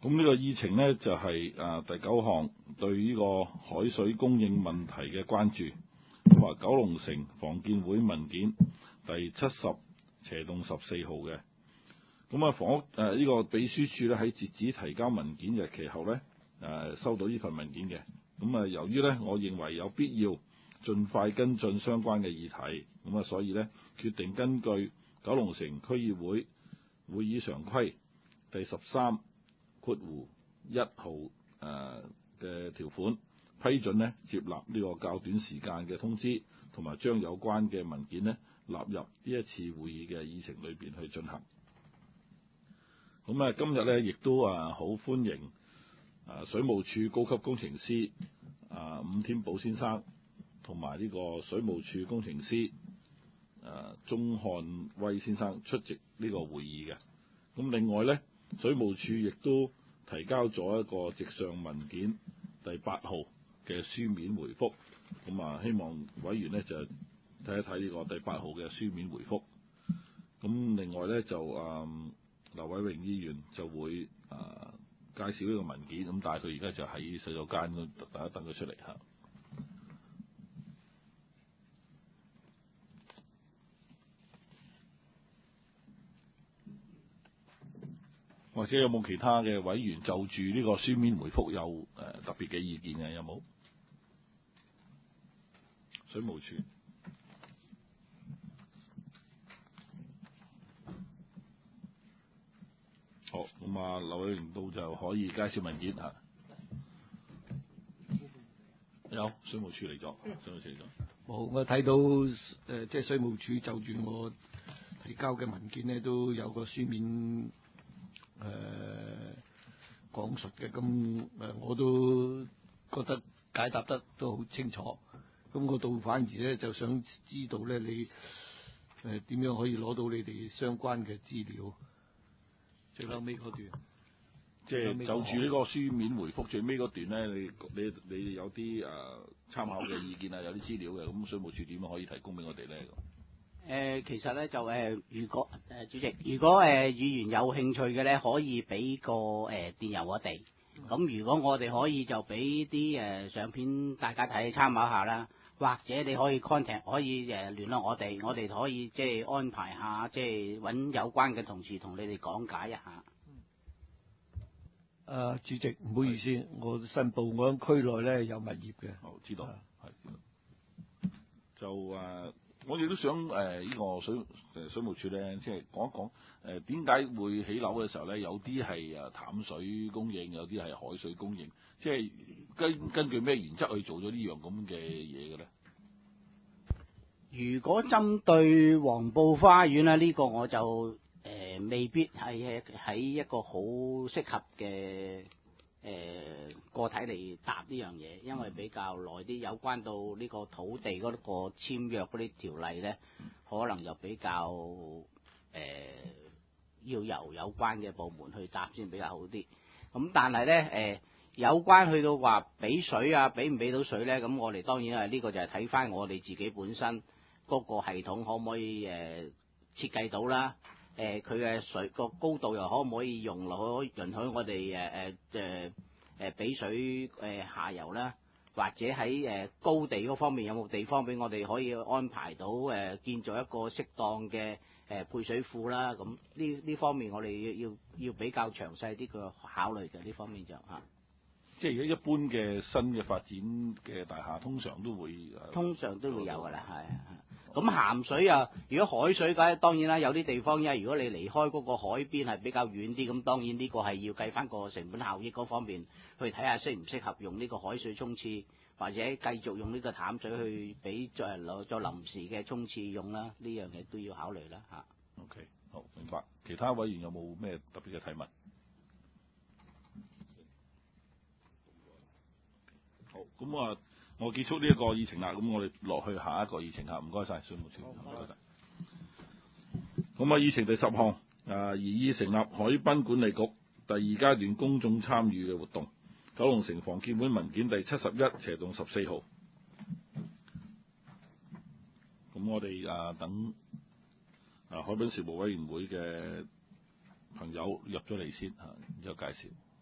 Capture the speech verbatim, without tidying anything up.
咁呢個議程呢，就係、是、啊第九項對呢個海水供應問題嘅關注，咁話九龍城房建會文件第七十斜洞十四號嘅。咁啊房屋誒呢、呃這個秘書處咧喺截止提交文件日期後呢，誒、呃、收到呢份文件嘅。咁啊由於呢，我認為有必要盡快跟進相關嘅議題，咁啊所以呢，決定根據九龍城區議會會議常規第十三括弧一號誒嘅條款，批准呢接納呢個較短時間嘅通知，同埋將有關嘅文件呢納入呢一次會議嘅議程裏邊去進行。咁啊今日呢亦都啊好歡迎啊水務署高級工程師啊伍添寶先生，同埋呢個水務署工程師啊鍾漢威先生出席呢個會議嘅。咁另外呢，水務署亦都提交咗一個直上文件第八號嘅書面回覆，咁啊希望委員呢就睇一睇呢個第八號嘅書面回覆。咁另外呢，就啊劉偉榮議員就會啊介紹呢個文件，咁但係佢而家就喺洗手間度等一等佢出嚟嚇。或者有冇其他嘅委員就住呢個書面回覆有誒、呃、特別嘅意見嘅？有冇？水務署。好，咁啊，劉偉榮到就可以介紹文件嚇。有水務署嚟咗，水務署嚟咗。 好，我睇到誒、呃，即係水務署就住我提交嘅文件呢，都有個書面。誒、呃、講述嘅，咁誒、呃、我都覺得解答得都好清楚。咁我倒反而咧就想知道咧，你誒點、呃、樣可以攞到你哋相關嘅資料？最後尾嗰段， 即係就住呢個書面回覆最尾嗰段咧，你你你有啲誒、呃、參考嘅意見啊，有啲資料嘅，咁水務署點樣可以提供俾我哋咧？ 誒、呃，其實咧就誒、呃，如果誒、呃、主席，如果誒、呃、議員有興趣嘅咧，可以俾個誒、呃、電郵我哋。咁如果我哋可以就俾啲誒相片大家睇參考下啦，或者你可以 contact 可以誒、呃、聯絡我哋，我哋可以即係安排下，即係揾有關嘅同事同你哋講解一下。 誒、啊，主席唔好意思，我申報我喺區內咧有物業嘅。 好，知道，係知道。就誒。呃我哋都想誒呢、呃這個水誒水務署咧，即係講一講誒點解會起樓嘅時候咧，有啲係誒淡水供應，有啲係海水供應，即係根根據咩原則去做咗呢樣咁嘅嘢嘅咧？ 如果針對黃埔花園咧，呢、這個我就誒、呃、未必係喺一個好適合嘅。誒、呃、個體嚟答呢樣嘢，因為比較耐啲，有關到呢個土地嗰個簽約嗰啲條例咧，可能就比較誒、呃、要由有關嘅部門去答先比較好啲。咁但係咧誒有關去到話俾水啊，俾唔俾到水咧？咁我哋當然係呢個就係睇翻我哋自己本身嗰個系統可唔可以誒、呃、設計到啦。誒佢嘅水個高度又可唔可以用落去，允許我哋誒誒誒誒俾水誒、呃、下游啦，或者喺誒、呃、高地嗰方面有冇地方俾我哋可以安排到誒、呃、建造一個適當嘅誒、呃、配水庫啦？咁呢呢方面我哋要要要比較詳細啲嘅考慮嘅，呢方面就嚇。 即係如果一般嘅新嘅發展嘅大廈，通常都會通常都會有㗎啦，係。咁鹹水啊，如果海水嘅，當然啦，有啲地方因為如果你離開嗰個海邊係比較遠啲，咁當然呢個係要計翻個成本效益嗰方面去睇下適唔適合用呢個海水沖廁，或者繼續用呢個淡水去俾再攞做臨時嘅沖廁用啦，呢樣嘢都要考慮啦嚇。 OK， 好，明白。其他委員有冇咩特別嘅提問？好，咁啊。我結束呢一個議程啦，咁我哋落去下一個議程嚇，唔該晒，水務署，唔該晒。咁啊，議程第十項，啊，擬議成立海濱管理局第二階段公眾參與嘅活動，九龍城房建會文件第七十一斜洞十四號。咁我哋啊等啊海濱事務委員會嘅朋友入咗嚟先嚇，然之後介紹。